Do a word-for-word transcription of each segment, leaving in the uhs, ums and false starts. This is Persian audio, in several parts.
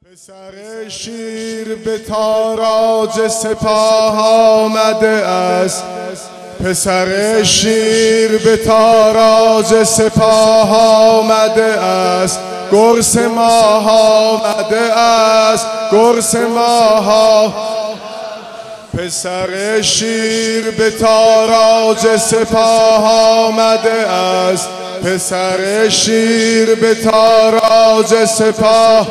پسر شیر به تاراج سپاه آمده است. پسر شیر به تاراج سپاه آمده است. گرس ماه آمده است. گرس ماه. پسر شیر به تاراج سپاه آمده است. پسر شیر به تاراج سپاه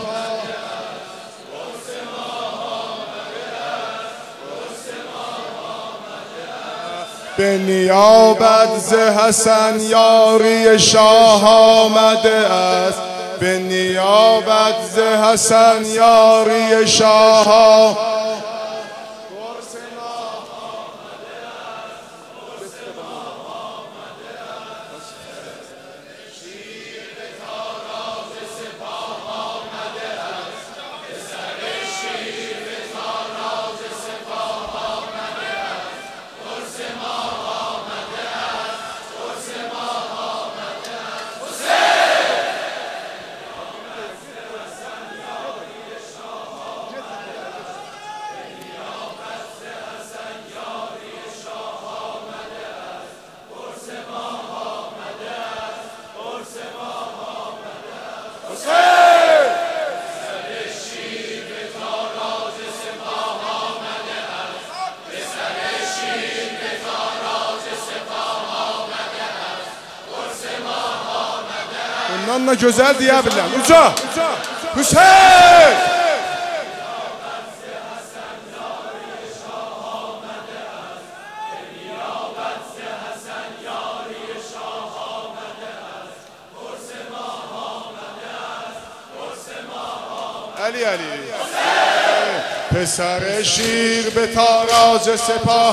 به نیابت ز حسن یاری شاه آمده است. به نیابت ز حسن یاری شاه Bundan da güzel diyebilirler. Uca! Hüseyin! Ali Ali. پسر شیر به تاراج سپاه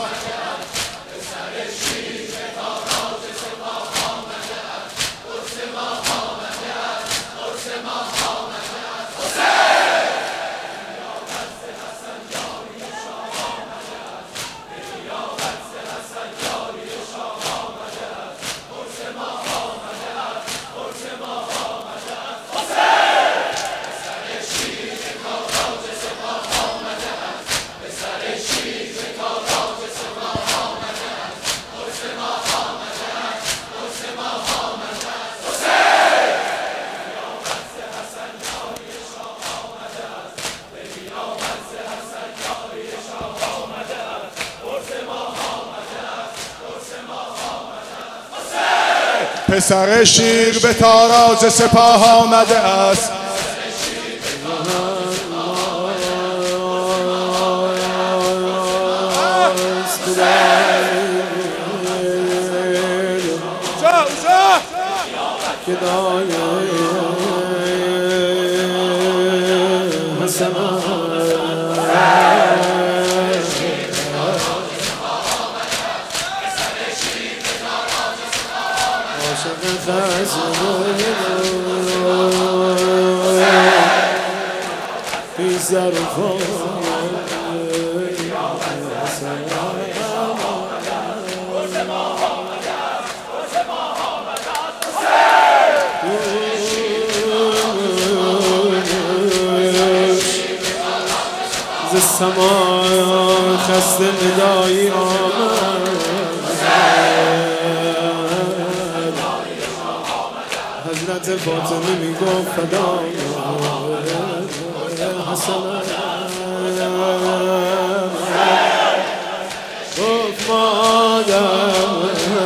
پسر شیر به تاراج سپاه آمده است. ز سما خسته ندایی آمد. حضرت فاطمه می گفت فدا حسن گفت مادر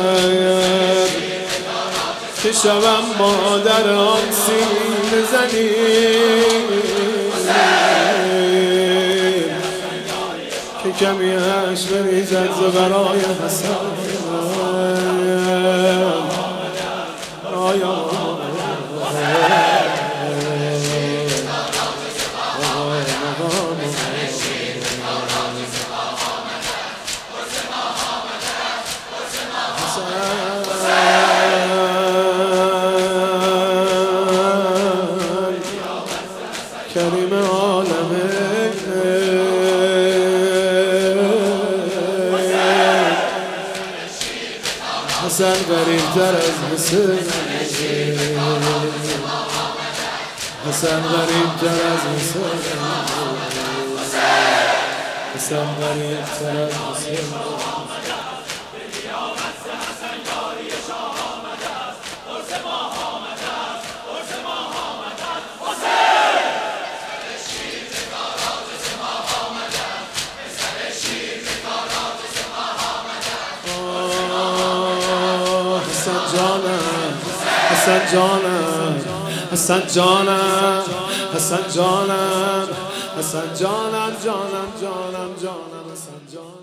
که شوم مادر آن سینه زنی که کمی اش بریزد ز برای حسن. آیا کریم عالمه حسن غریب تر از حسین حسن غریب تر از حسین، حسن غریب تر از حسین. حسن جانم، حسن جانم، حسن جانم، حسن جانم، حسن جانم، جانم جانم جانم حسن جانم.